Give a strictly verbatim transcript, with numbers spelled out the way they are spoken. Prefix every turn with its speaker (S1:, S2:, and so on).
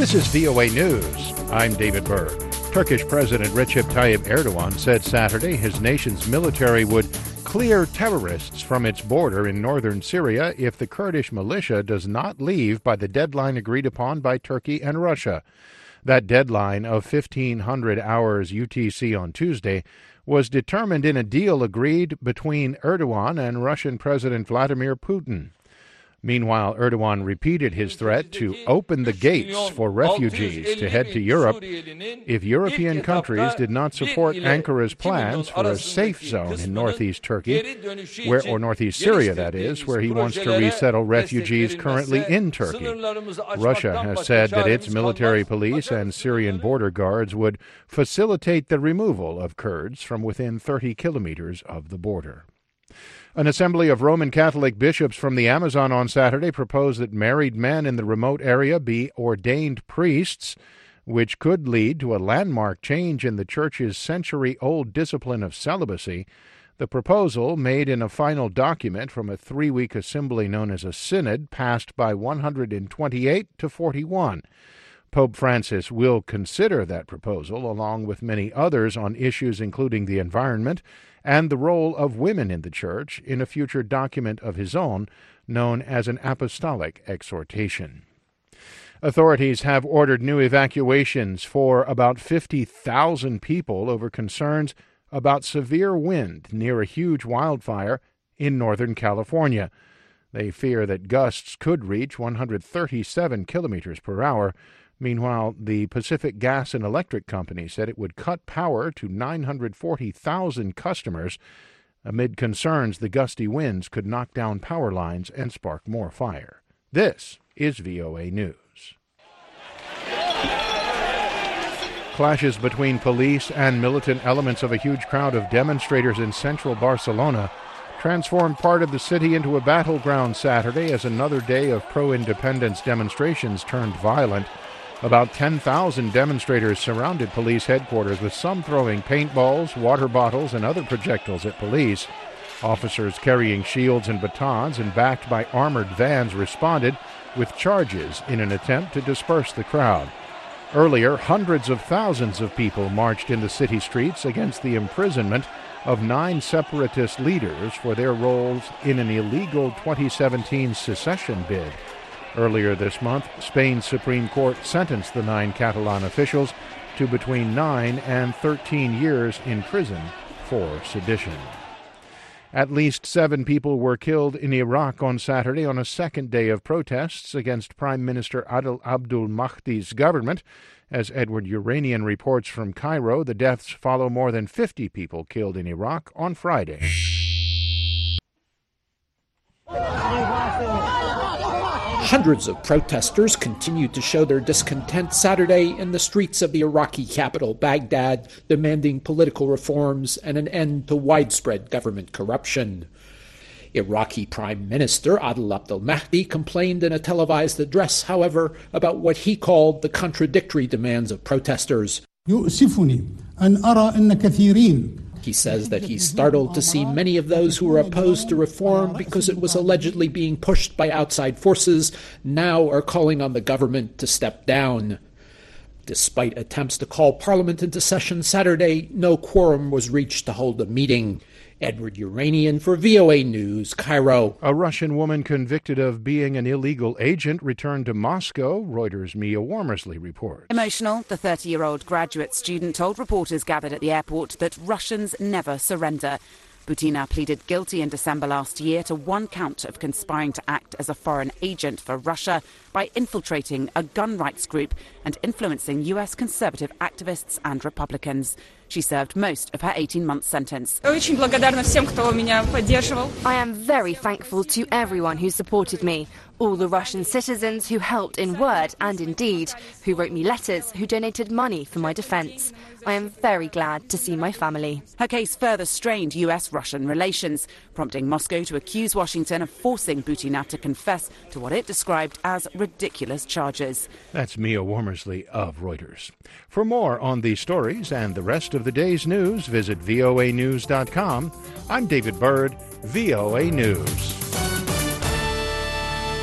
S1: This is V O A News. I'm David Byrd. Turkish President Recep Tayyip Erdogan said Saturday his nation's military would clear terrorists from its border in northern Syria if the Kurdish militia does not leave by the deadline agreed upon by Turkey and Russia. That deadline of fifteen hundred hours U T C on Tuesday was determined in a deal agreed between Erdogan and Russian President Vladimir Putin. Meanwhile, Erdogan repeated his threat to open the gates for refugees to head to Europe if European countries did not support Ankara's plans for a safe zone in northeast Turkey, where, or northeast Syria, that is, where he wants to resettle refugees currently in Turkey. Russia has said that its military police and Syrian border guards would facilitate the removal of Kurds from within thirty kilometers of the border. An assembly of Roman Catholic bishops from the Amazon on Saturday proposed that married men in the remote area be ordained priests, which could lead to a landmark change in the Church's century-old discipline of celibacy. The proposal, made in a final document from a three-week assembly known as a synod, passed by one hundred twenty-eight to forty-one. Pope Francis will consider that proposal, along with many others on issues including the environment and the role of women in the Church, in a future document of his own known as an apostolic exhortation. Authorities have ordered new evacuations for about fifty thousand people over concerns about severe wind near a huge wildfire in Northern California. They fear that gusts could reach one hundred thirty-seven kilometers per hour. Meanwhile, the Pacific Gas and Electric Company said it would cut power to nine hundred forty thousand customers amid concerns the gusty winds could knock down power lines and spark more fire. This is V O A News. Clashes between police and militant elements of a huge crowd of demonstrators in central Barcelona transformed part of the city into a battleground Saturday as another day of pro-independence demonstrations turned violent. About ten thousand demonstrators surrounded police headquarters, with some throwing paintballs, water bottles, and other projectiles at police. Officers carrying shields and batons and backed by armored vans responded with charges in an attempt to disperse the crowd. Earlier, hundreds of thousands of people marched in the city streets against the imprisonment of nine separatist leaders for their roles in an illegal twenty seventeen secession bid. Earlier this month, Spain's Supreme Court sentenced the nine Catalan officials to between nine and thirteen years in prison for sedition. At least seven people were killed in Iraq on Saturday on a second day of protests against Prime Minister Adel Abdul Mahdi's government. As Edward Uranian reports from Cairo, the deaths follow more than fifty people killed in Iraq on Friday.
S2: Hundreds of protesters continued to show their discontent Saturday in the streets of the Iraqi capital, Baghdad, demanding political reforms and an end to widespread government corruption. Iraqi Prime Minister Adel Abdul Mahdi complained in a televised address, however, about what he called the contradictory demands of protesters.
S3: يؤسفني أن أرى أن كثيرين
S2: He says that he's startled to see many of those who were opposed to reform because it was allegedly being pushed by outside forces now are calling on the government to step down. Despite attempts to call Parliament into session Saturday, no quorum was reached to hold a meeting. Edward Uranian for V O A News, Cairo.
S1: A Russian woman convicted of being an illegal agent returned to Moscow, Reuters' Mia Warmersley reports.
S4: Emotional, the thirty-year-old graduate student told reporters gathered at the airport that Russians never surrender. Butina pleaded guilty in December last year to one count of conspiring to act as a foreign agent for Russia by infiltrating a gun rights group and influencing U S conservative activists and Republicans. She served most of her eighteen-month sentence.
S5: I
S6: am very thankful to everyone who supported me, all the Russian citizens who helped in word and in deed, who wrote me letters, who donated money for my defence. I am very glad to see my family.
S4: Her case further strained U S-Russian relations, prompting Moscow to accuse Washington of forcing Butina to confess to what it described as ridiculous charges.
S1: That's Mia Warmersley of Reuters. For more on these stories and the rest of the day's news, visit V O A news dot com. I'm David Byrd, V O A News.